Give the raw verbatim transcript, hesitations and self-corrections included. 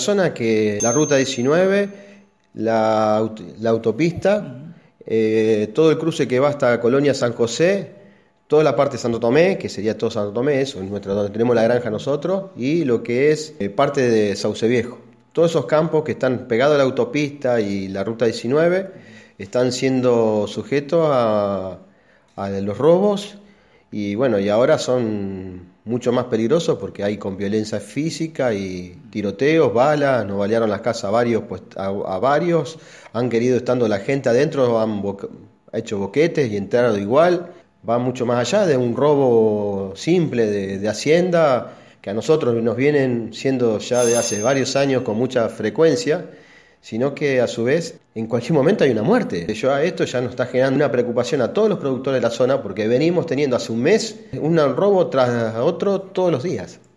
Zona que la ruta diecinueve, la, aut- la autopista, eh, todo el cruce que va hasta Colonia San José, toda la parte de Santo Tomé, que sería todo Santo Tomé, eso es nuestra, donde tenemos la granja nosotros, y lo que es eh, parte de Sauce Viejo. Todos esos campos que están pegados a la autopista y la ruta diecinueve están siendo sujetos a, a los robos y bueno, y ahora son mucho más peligrosos porque hay con violencia física y tiroteos, balas, nos balearon las casas a varios, pues, a, a varios, han querido estando la gente adentro, han bo- hecho boquetes y entrado igual, va mucho más allá de un robo simple de, de hacienda que a nosotros nos vienen siendo ya de hace varios años con mucha frecuencia, sino que a su vez en cualquier momento hay una muerte. Yo a esto ya nos está generando una preocupación a todos los productores de la zona porque venimos teniendo hace un mes un robo tras otro todos los días.